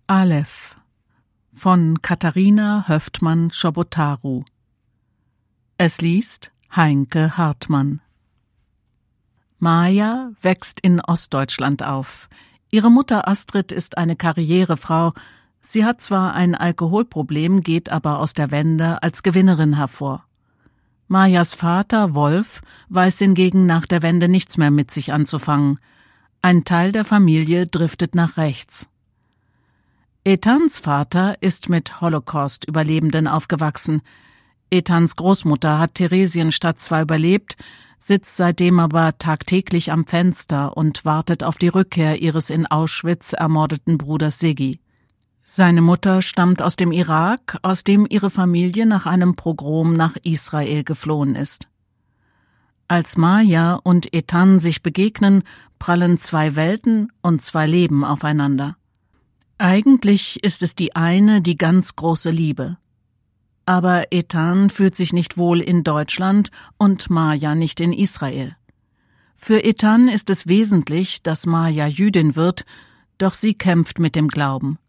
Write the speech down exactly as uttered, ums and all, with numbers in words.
Aleph von Katharina Höftmann-Schobotaru. Es liest Heinke Hartmann. Maja wächst in Ostdeutschland auf. Ihre Mutter Astrid ist eine Karrierefrau. Sie hat zwar ein Alkoholproblem, geht aber aus der Wende als Gewinnerin hervor. Majas Vater, Wolf, weiß hingegen nach der Wende nichts mehr mit sich anzufangen. Ein Teil der Familie driftet nach rechts. Etans Vater ist mit Holocaust-Überlebenden aufgewachsen. Etans Großmutter hat Theresienstadt zwar überlebt, sitzt seitdem aber tagtäglich am Fenster und wartet auf die Rückkehr ihres in Auschwitz ermordeten Bruders Sigi. Seine Mutter stammt aus dem Irak, aus dem ihre Familie nach einem Pogrom nach Israel geflohen ist. Als Maja und Etan sich begegnen, prallen zwei Welten und zwei Leben aufeinander. Eigentlich ist es die eine, die ganz große Liebe. Aber Etan fühlt sich nicht wohl in Deutschland und Maja nicht in Israel. Für Etan ist es wesentlich, dass Maja Jüdin wird, doch sie kämpft mit dem Glauben.